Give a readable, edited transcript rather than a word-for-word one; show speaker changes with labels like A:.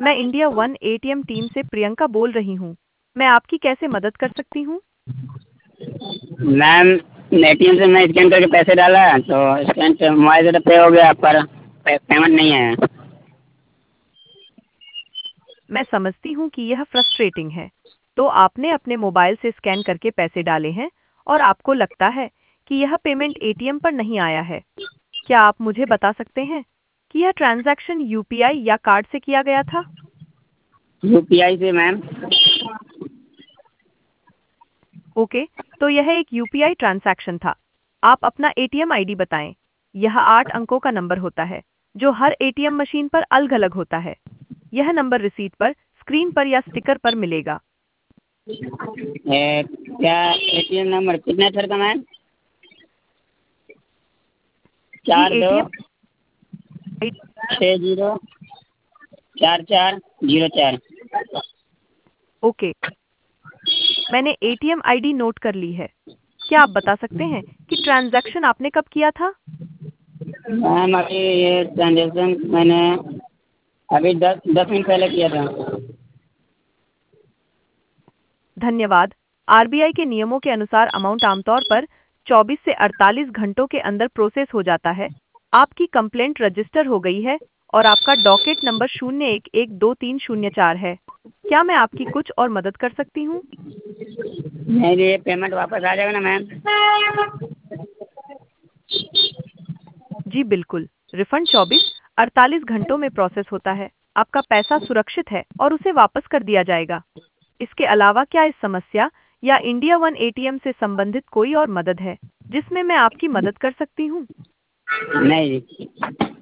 A: मैं India one ATM team से प्रियंका बोल रही हूँ। मैं आपकी कैसे मदद कर सकती हूँ?
B: मैम, एटीएम से मैं स्कैन करके पैसे डाला तो स्कैन से मोबाइल से तो पे हो गया, पर पेमेंट नहीं आया।
A: मैं समझती हूँ कि यह फ्रस्ट्रेटिंग है। तो आपने अपने मोबाइल से स्कैन करके पैसे डाले हैं और आपको लगता है कि यह पेमेंट एटीएम पर नहीं आया है। क्या आप मुझे बता सकते हैं कि यह ट्रांजैक्शन यूपीआई या कार्ड से किया गया था?
B: यूपीआई से मैम।
A: ओके, तो यह एक यूपीआई ट्रांजैक्शन था। आप अपना एटीएम आईडी बताएं। यह 8 अंकों का नंबर होता है जो हर एटीएम मशीन पर अलग-अलग होता है। यह नंबर रिसीट पर, स्क्रीन पर या स्टिकर पर मिलेगा।
B: क्या एटीएम नंबर कितने अक्षर का मैम?
A: जी,
B: 42
A: एटीएम
B: 60 4404।
A: ओके, मैंने एटीएम आईडी नोट कर ली है। क्या आप बता सकते हैं कि ट्रांजैक्शन आपने कब किया था?
B: मैम, अभी ये ट्रांजेक्शन मैंने अभी 10 मिनट पहले किया था।
A: धन्यवाद। आरबीआई के नियमों के अनुसार अमाउंट आमतौर पर 24 से 48 घंटों के अंदर प्रोसेस हो जाता है। आपकी कंप्लेंट रजिस्टर हो गई है और आपका डॉकेट नंबर 01123004 है। क्या मैं आपकी कुछ और मदद कर सकती हूँ?
B: नहीं, ये पेमेंट वापस आ जाएगा ना मैम?
A: जी बिल्कुल। रिफंड 24-48 घंटों में प्रोसेस होता है। आपका पैसा सुरक्षित है और उसे वापस कर दिया जाएगा। इसके अलावा क्या इस समस्या या इंडिया वन एटीएम से संबंधित कोई और मदद है जिसमें मैं आपकी मदद कर सकती हूँ?
B: नहीं जी।